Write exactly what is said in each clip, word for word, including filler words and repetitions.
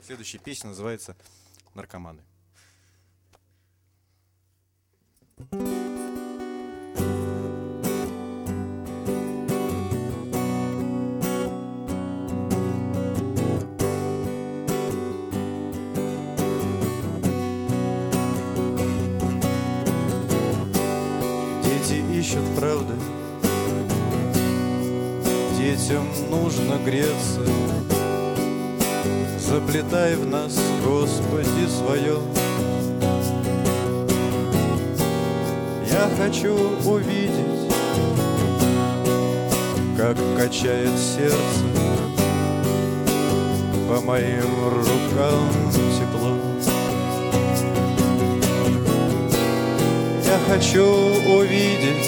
Следующая песня называется «Наркоманы». Дети ищут правды, детям нужно греться. Заплетай в нас, Господи, свое. Я хочу увидеть, как качает сердце, по моим рукам тепло. Я хочу увидеть,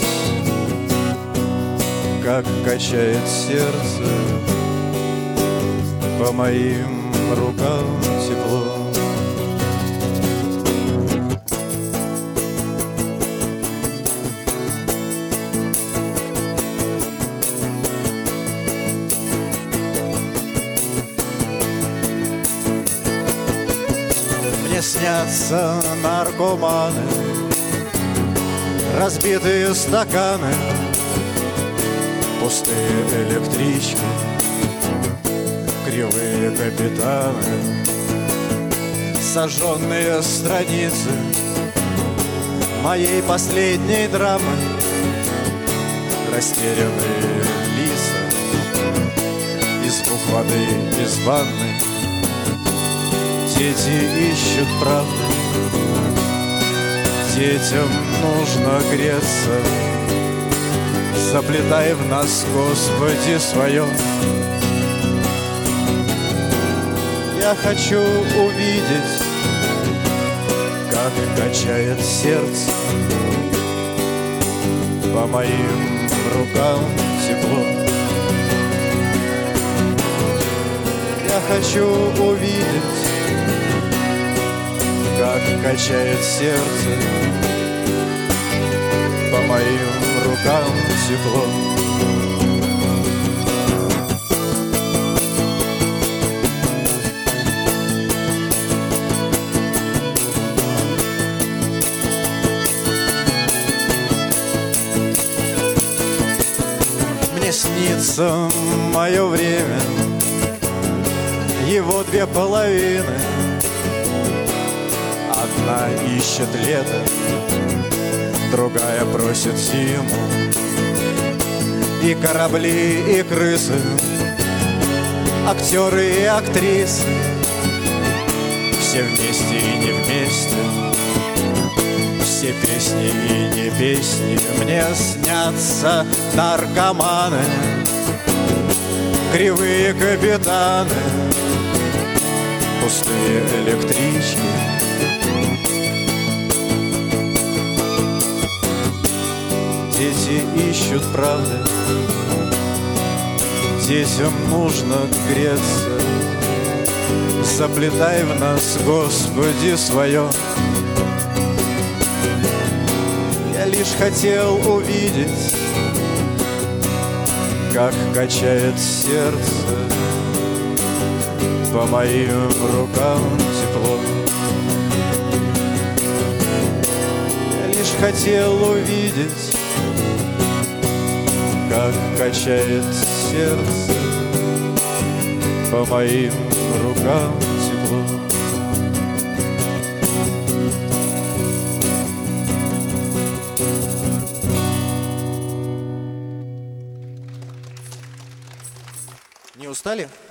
как качает сердце, по моим рукам тепло. Мне снятся наркоманы, разбитые стаканы, пустые электрички, кривые капитаны, сожженные страницы моей последней драмы, растерянные лица и звук воды из ванны. Дети ищут правды, детям нужно греться. Заплетай в нас, Господи, свое. Я хочу увидеть, как качает сердце, по моим рукам тепло. Я хочу увидеть, как качает сердце, по моим рукам тепло. Мне снится мое время, его две половины. Одна ищет лето, другая просит зиму. И корабли, и крысы, актеры и актрисы, все вместе и не вместе, все песни и не песни. Мне снятся наркоманы, кривые капитаны, пустые электрички. Дети ищут правды, детям нужно греться. Заплетай в нас, Господи, свое. Я лишь хотел увидеть, как качает сердце, по моим рукам тепло. Я лишь хотел увидеть, как качает сердце, по моим рукам тепло. Не устали?